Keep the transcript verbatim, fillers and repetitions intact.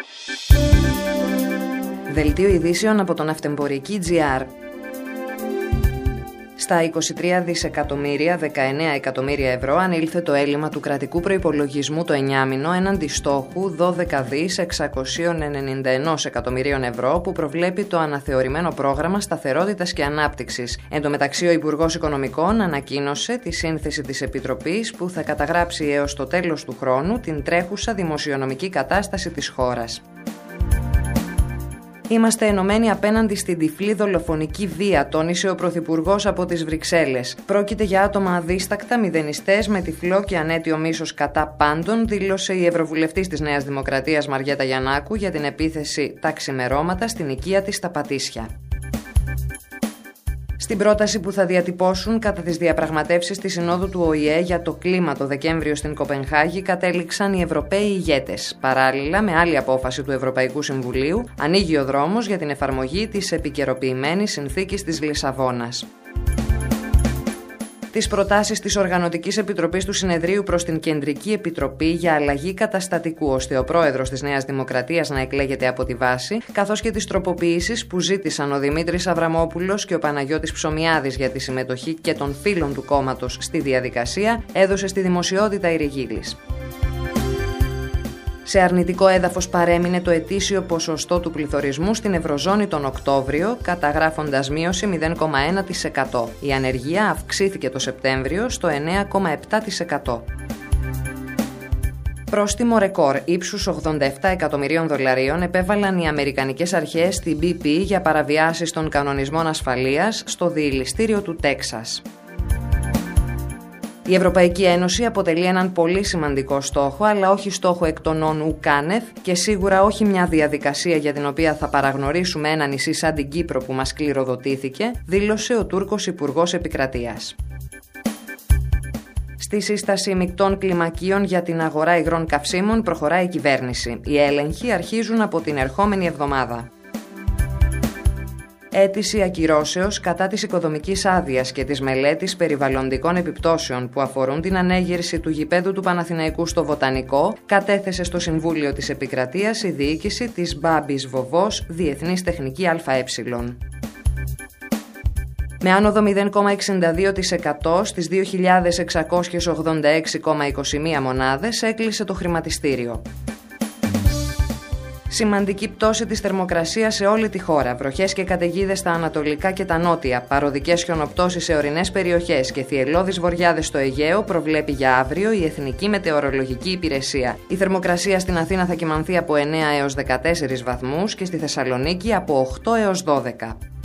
Δελτίο ειδήσεων από τον Ναυτεμπορική τζι αρ. Στα είκοσι τρία δισεκατομμύρια δεκαεννέα εκατομμύρια ευρώ ανήλθε το έλλειμμα του κρατικού προϋπολογισμού το εννιάμηνο έναντι στόχου δώδεκα δισεκατομμύρια εξακόσια ενενήντα ένα εκατομμυρίων ευρώ που προβλέπει το αναθεωρημένο πρόγραμμα σταθερότητας και ανάπτυξης. Εν τω μεταξύ, ο Υπουργός Οικονομικών ανακοίνωσε τη σύνθεση της Επιτροπής που θα καταγράψει έως το τέλος του χρόνου την τρέχουσα δημοσιονομική κατάσταση της χώρας. Είμαστε ενωμένοι απέναντι στην τυφλή δολοφονική βία, τόνισε ο Πρωθυπουργός από τις Βρυξέλλες. Πρόκειται για άτομα αδίστακτα, μηδενιστές, με τυφλό και ανέτιο μίσος κατά πάντων, δήλωσε η Ευρωβουλευτής της Νέας Δημοκρατίας Μαριέτα Γιαννάκου για την επίθεση τα ξημερώματα στην οικία της στα Πατήσια. Στην πρόταση που θα διατυπώσουν κατά τις διαπραγματεύσεις της Συνόδου του Ο Η Ε για το κλίμα το Δεκέμβριο στην Κοπενχάγη κατέληξαν οι Ευρωπαίοι ηγέτες. Παράλληλα, με άλλη απόφαση του Ευρωπαϊκού Συμβουλίου, ανοίγει ο δρόμος για την εφαρμογή της επικαιροποιημένης συνθήκης της Λισαβόνας. Τις προτάσεις της Οργανωτικής Επιτροπής του Συνεδρίου προς την Κεντρική Επιτροπή για αλλαγή καταστατικού ώστε ο πρόεδρος της Νέας Δημοκρατίας να εκλέγεται από τη βάση, καθώς και τις τροποποιήσεις που ζήτησαν ο Δημήτρης Αβραμόπουλος και ο Παναγιώτης Ψωμιάδης για τη συμμετοχή και των φίλων του κόμματος στη διαδικασία, έδωσε στη δημοσιότητα η Ριγίλης. Σε αρνητικό έδαφος παρέμεινε το ετήσιο ποσοστό του πληθωρισμού στην Ευρωζώνη τον Οκτώβριο, καταγράφοντας μείωση μηδέν κόμμα ένα τοις εκατό. Η ανεργία αυξήθηκε το Σεπτέμβριο στο εννέα κόμμα επτά τοις εκατό. Πρόστιμο ρεκόρ ύψους ογδόντα επτά εκατομμυρίων δολαρίων επέβαλαν οι Αμερικανικές αρχές στην μπι πι για παραβιάσεις των κανονισμών ασφαλείας στο διειλιστήριο του Τέξας. Η Ευρωπαϊκή Ένωση αποτελεί έναν πολύ σημαντικό στόχο, αλλά όχι στόχο εκ των όν ουκάνευ και σίγουρα όχι μια διαδικασία για την οποία θα παραγνωρίσουμε ένα νησί σαν την Κύπρο που μας κληροδοτήθηκε, δήλωσε ο Τούρκος Υπουργός Επικρατείας. Στη σύσταση μεικτών κλιμακίων για την αγορά υγρών καυσίμων προχωράει η κυβέρνηση. Οι έλεγχοι αρχίζουν από την ερχόμενη εβδομάδα. Αίτηση ακυρώσεως κατά της οικοδομικής άδειας και της μελέτης περιβαλλοντικών επιπτώσεων που αφορούν την ανέγερση του γηπέδου του Παναθηναϊκού στο Βοτανικό κατέθεσε στο Συμβούλιο της Επικρατείας η διοίκηση της Μπάμπης Βοβός Διεθνής Τεχνική ΑΕ. Με άνοδο μηδέν κόμμα εξήντα δύο τοις εκατό στις δύο χιλιάδες εξακόσιες ογδόντα έξι κόμμα είκοσι μία μονάδες έκλεισε το χρηματιστήριο. Σημαντική πτώση της θερμοκρασίας σε όλη τη χώρα, βροχές και καταιγίδες στα ανατολικά και τα νότια, παροδικές χιονοπτώσεις σε ορεινές περιοχές και θυελλώδεις βοριάδες στο Αιγαίο προβλέπει για αύριο η Εθνική Μετεωρολογική Υπηρεσία. Η θερμοκρασία στην Αθήνα θα κυμανθεί από εννέα έως δεκατέσσερις βαθμούς και στη Θεσσαλονίκη από οκτώ έως δώδεκα.